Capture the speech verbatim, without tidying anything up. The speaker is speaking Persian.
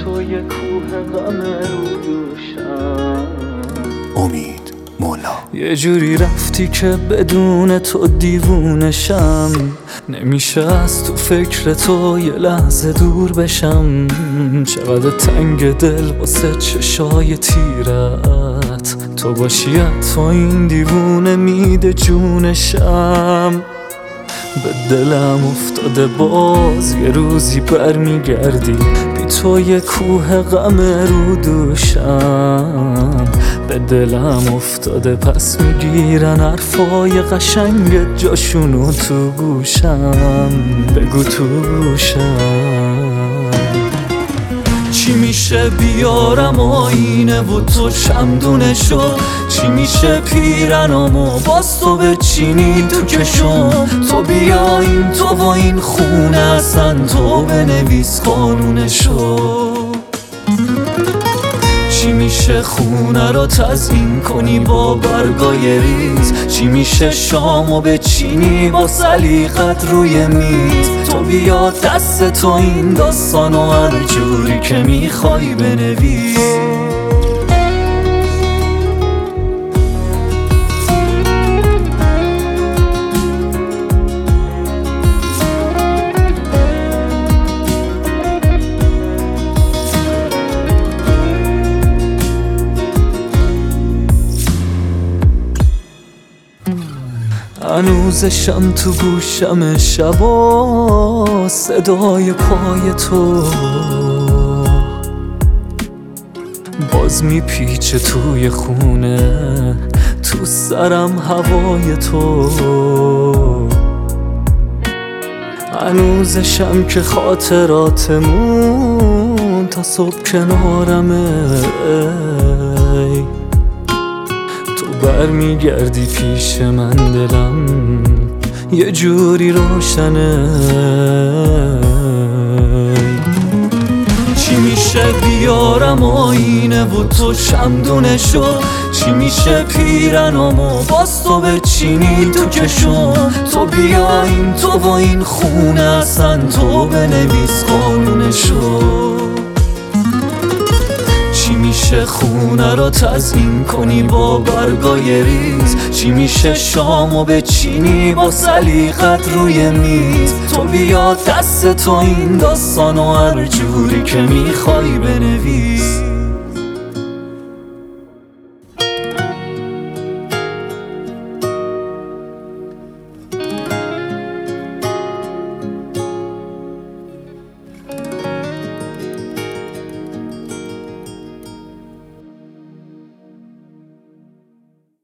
تو یه کوه غم رو دوشم. امید مولا. یه جوری رفتی که بدون تو دیوونشم، نمیشه از تو فکر تو یه لحظه دور بشم. چقدر تنگ دل واسه چشای تیرت، تو باشی تو این دیوونه میده جونشم. به دلم افتاده باز یه روزی برمیگردی، بی تو یه کوه غم رو دوشم. به دلم افتاده پس میگیرن حرفای قشنگ جاشونو تو گوشم. بگو تو گوشم چی میشه بیارم آینه و تو چمدونه شو، چی میشه پیرنامو باز تو بچینی تو کشم. تو بیا این تو و این خونه اصلا تو بنویس قانونشو. چی میشه خونه رو تزیین کنی با برگای ریز، چی میشه شامو بچینی با سلیقت روی میز. تو بیا دست تو این داستانو هر جوری که میخوای بنویس. هنوزشم تو گوشم شبا صدای پای تو، باز میپیچه توی خونه تو سرم هوای تو. هنوزشم که خاطراتمون تا صبح کنارمه، برمیگردی پیش من دلم یه جوری روشنه. چی میشه بیارم آینه و تو چمدونه شو، چی میشه پیرنامو باز تو بچینی تو کشم. تو بیا این تو و این خونه اصلا تو بنویس قانونشو. چی میشه خونه رو تزیین کنی با برگای ریز، چی میشه شامو بچینی با سلیقت روی میز. تو بیا دست تو این داستانو هر جوری که میخوای بنویس.